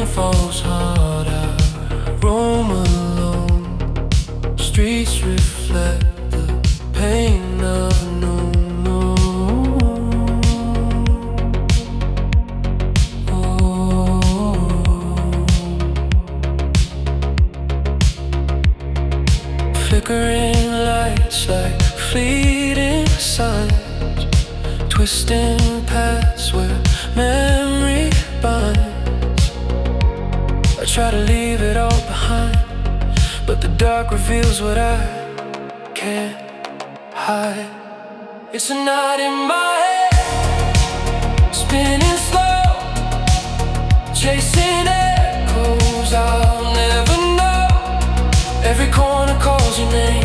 falls hard. I roam alone. Streets reflect the pain of no. Flickering lights like fleeting signs, twisting paths where memory binds. I try to leave it all behind, but the dark reveals what I can't hide. It's a night in my head, spinning slow, chasing echoes I'll never know. Every corner calls your name,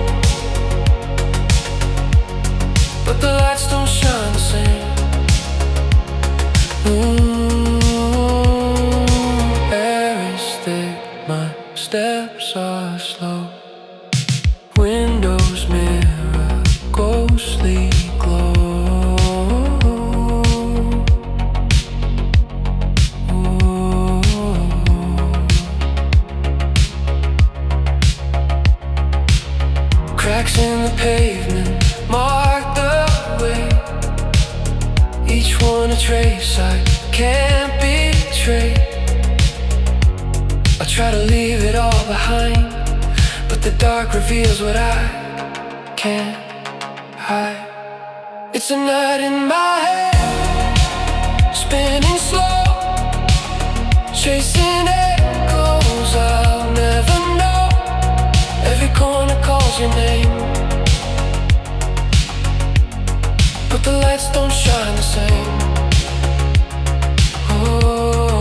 but the lights don't shine the same. Air is thick, my steps are slow. Windows mirror ghostly glow. Cracks in the pavement mark the way, each one a trace I can't betray. I try to leave it all behind, but the dark reveals what I can't hide. It's a night in my head, spinning slow, chasing echoes I'll never know. Every corner calls your name, but the lights don't shine the same. Oh,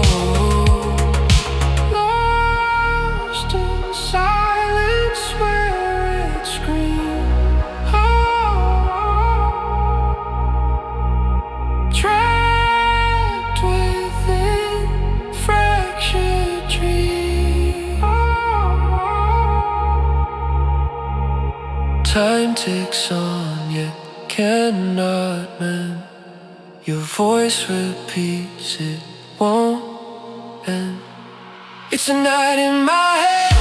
lost in silence where it screams. Oh, trapped within fractured dreams. Time ticks on, yet cannot mend. Your voice repeats, it won't end. It's a night in my head.